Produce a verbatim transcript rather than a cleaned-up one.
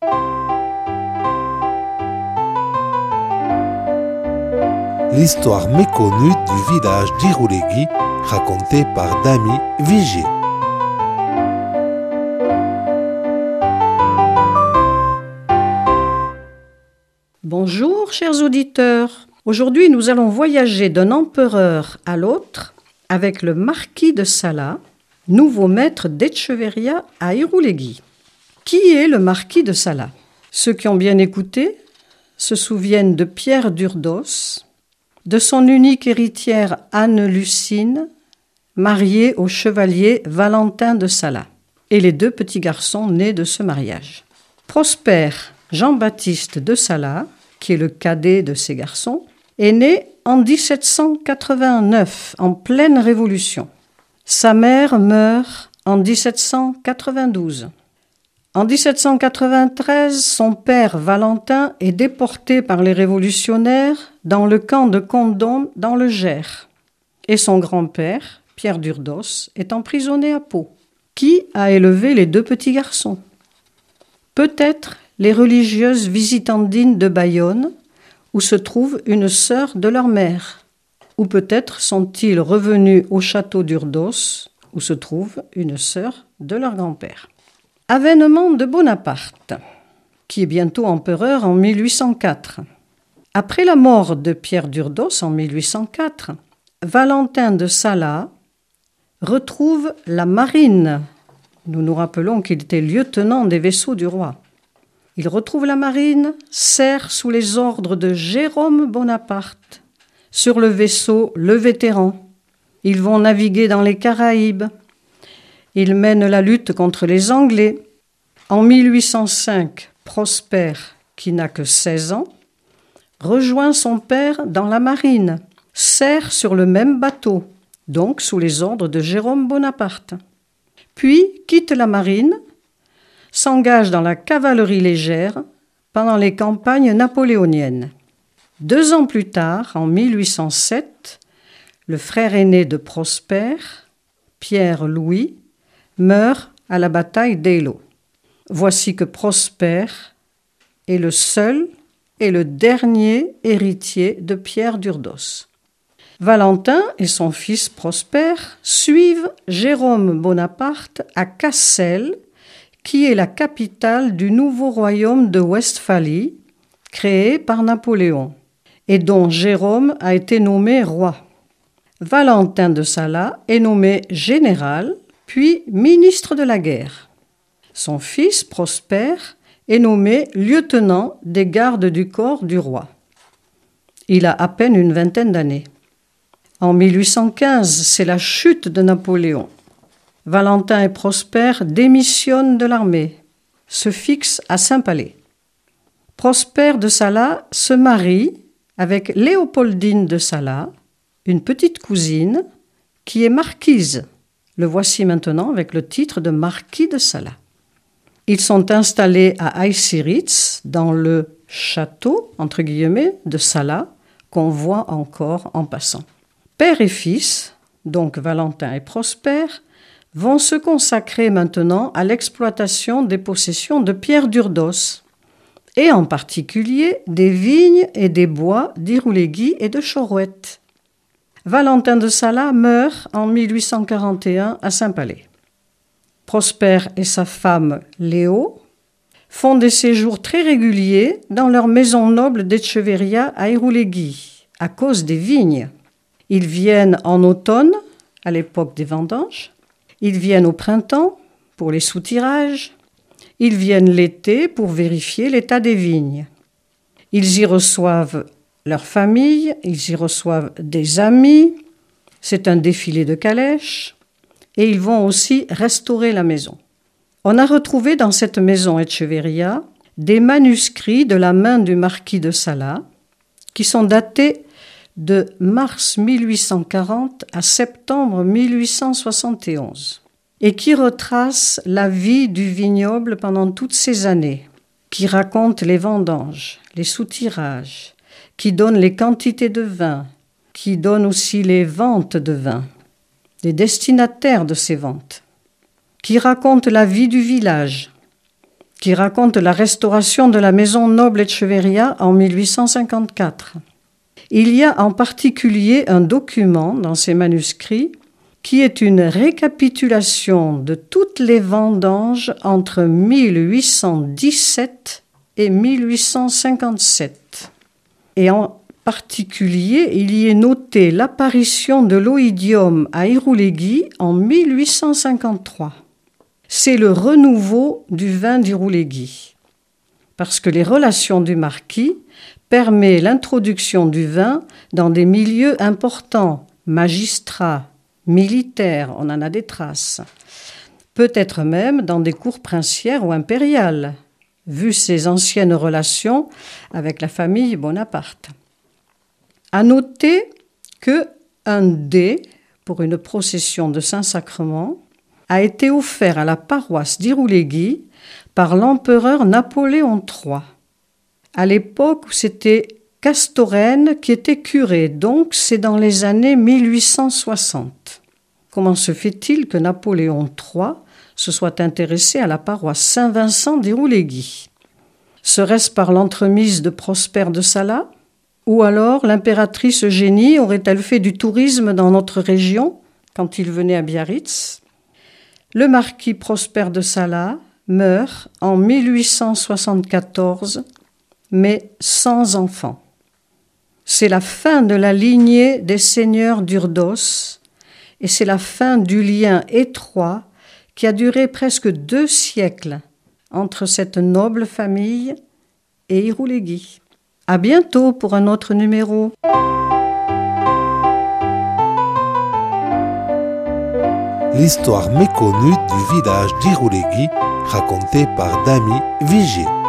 L'histoire méconnue du village d'Irouléguy, racontée par Damy Vigier. Bonjour chers auditeurs, aujourd'hui nous allons voyager d'un empereur à l'autre avec le marquis de Sala, nouveau maître d'Etcheverria à Irouléguy. Qui est le marquis de Sala ? Ceux qui ont bien écouté se souviennent de Pierre d'Urdos, de son unique héritière Anne-Lucine, mariée au chevalier Valentin de Sala, et les deux petits garçons nés de ce mariage. Prosper Jean-Baptiste de Sala, qui est le cadet de ces garçons, est né en dix-sept cent quatre-vingt-neuf, en pleine Révolution. Sa mère meurt en dix-sept cent quatre-vingt-douze. En dix-sept cent quatre-vingt-treize, son père Valentin est déporté par les révolutionnaires dans le camp de Condom dans le Gers. Et son grand-père, Pierre d'Urdos, est emprisonné à Pau. Qui a élevé les deux petits garçons ? Peut-être les religieuses visitandines de Bayonne, où se trouve une sœur de leur mère. Ou peut-être sont-ils revenus au château d'Urdos, où se trouve une sœur de leur grand-père. Avènement de Bonaparte, qui est bientôt empereur en mille huit cent quatre. Après la mort de Pierre d'Urdos en mille huit cent quatre, Valentin de Sala retrouve la marine. Nous nous rappelons qu'il était lieutenant des vaisseaux du roi. Il retrouve la marine, sert sous les ordres de Jérôme Bonaparte sur le vaisseau Le Vétéran. Ils vont naviguer dans les Caraïbes. Ils mènent la lutte contre les Anglais. En mille huit cent cinq, Prosper, qui n'a que seize ans, rejoint son père dans la marine, sert sur le même bateau, donc sous les ordres de Jérôme Bonaparte. Puis quitte la marine, s'engage dans la cavalerie légère pendant les campagnes napoléoniennes. Deux ans plus tard, en mille huit cent sept, le frère aîné de Prosper, Pierre-Louis, meurt à la bataille d'Eylau. Voici que Prosper est le seul et le dernier héritier de Pierre d'Urdos. Valentin et son fils Prosper suivent Jérôme Bonaparte à Cassel, qui est la capitale du nouveau royaume de Westphalie, créé par Napoléon, et dont Jérôme a été nommé roi. Valentin de Sala est nommé général, puis ministre de la guerre. Son fils, Prosper, est nommé lieutenant des gardes du corps du roi. Il a à peine une vingtaine d'années. En mille huit cent quinze, c'est la chute de Napoléon. Valentin et Prosper démissionnent de l'armée, se fixent à Saint-Palais. Prosper de Sala se marie avec Léopoldine de Sala, une petite cousine qui est marquise. Le voici maintenant avec le titre de marquis de Sala. Ils sont installés à Aysiritz, dans le château, entre guillemets, de Sala, qu'on voit encore en passant. Père et fils, donc Valentin et Prosper, vont se consacrer maintenant à l'exploitation des possessions de Pierre d'Urdos, et en particulier des vignes et des bois d'Irouléguy et de Chorouette. Valentin de Sala meurt en mille huit cent quarante et un à Saint-Palais. Prosper et sa femme Léo font des séjours très réguliers dans leur maison noble d'Etcheverria à Irouléguy, à cause des vignes. Ils viennent en automne, à l'époque des vendanges. Ils viennent au printemps pour les soutirages. Ils viennent l'été pour vérifier l'état des vignes. Ils y reçoivent leur famille, ils y reçoivent des amis. C'est un défilé de calèches. Et ils vont aussi restaurer la maison. On a retrouvé dans cette maison Etcheverria des manuscrits de la main du marquis de Sala qui sont datés de mars mille huit cent quarante à septembre mille huit cent soixante et onze et qui retracent la vie du vignoble pendant toutes ces années, qui racontent les vendanges, les soutirages, qui donnent les quantités de vin, qui donnent aussi les ventes de vin, les destinataires de ces ventes, qui racontent la vie du village, qui raconte la restauration de la maison noble Echeverría en mille huit cent cinquante-quatre. Il y a en particulier un document dans ces manuscrits qui est une récapitulation de toutes les vendanges entre mille huit cent dix-sept et mille huit cent cinquante-sept. Et en particulier, il y est noté l'apparition de l'oïdium à Irouléguy en mille huit cent cinquante-trois. C'est le renouveau du vin d'Irouléguy, parce que les relations du marquis permettent l'introduction du vin dans des milieux importants, magistrats, militaires, on en a des traces, peut-être même dans des cours princières ou impériales, vu ses anciennes relations avec la famille Bonaparte. À noter que un dé pour une procession de Saint-Sacrement a été offert à la paroisse d'Irouléguy par l'empereur Napoléon trois. À l'époque où c'était Castorène qui était curé, donc c'est dans les années mille huit cent soixante. Comment se fait-il que Napoléon trois se soit intéressé à la paroisse Saint-Vincent d'Irouléguy? Serait-ce par l'entremise de Prosper de Salat? Ou alors l'impératrice Eugénie aurait-elle fait du tourisme dans notre région quand il venait à Biarritz? Le marquis Prosper de Salat meurt en mille huit cent soixante-quatorze, mais sans enfant. C'est la fin de la lignée des seigneurs d'Urdos et c'est la fin du lien étroit qui a duré presque deux siècles entre cette noble famille et Irouléguy. À bientôt pour un autre numéro. L'histoire méconnue du village d'Irouléguy, racontée par Damy Vigier.